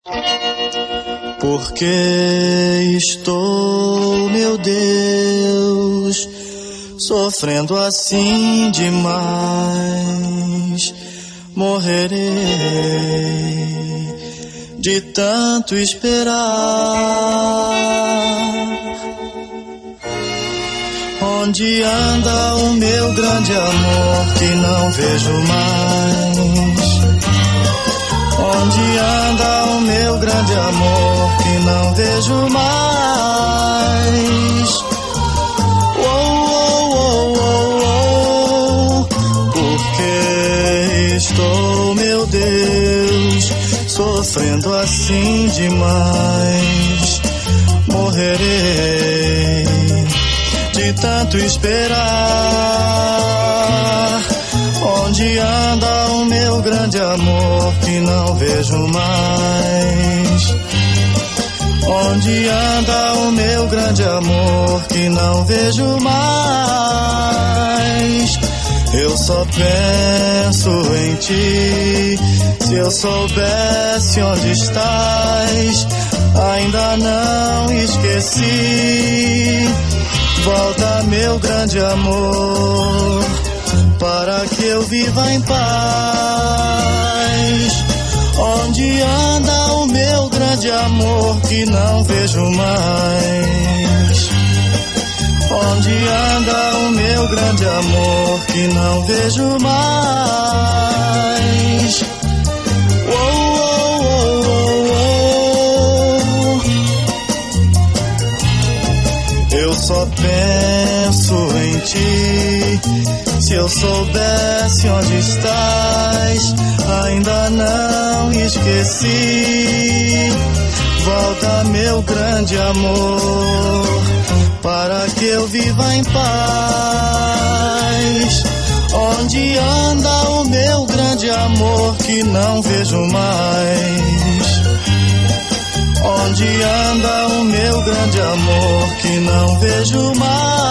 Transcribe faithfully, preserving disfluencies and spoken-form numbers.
Porque estou, meu Deus, sofrendo assim demais. Morrerei de tanto esperar. Onde anda o meu grande amor que não vejo mais? Onde anda o meu grande amor que não vejo mais? Oh, oh, oh, oh, oh. Porque estou, meu Deus, sofrendo assim demais. Morrerei de tanto esperar. Onde anda o meu grande amor que não vejo mais? Onde anda o meu grande amor que não vejo mais? Eu só penso em ti. Se eu soubesse onde estás, ainda não esqueci. Volta, meu grande amor, para que eu viva em paz. Onde anda o meu grande amor que não vejo mais? Onde anda o meu grande amor que não vejo mais? Oh, oh, oh, oh, oh. Eu só penso em ti. Se eu soubesse onde estás, ainda não esqueci. Volta, meu grande amor, para que eu viva em paz. Onde anda o meu grande amor que não vejo mais? Onde anda o meu grande amor que não vejo mais?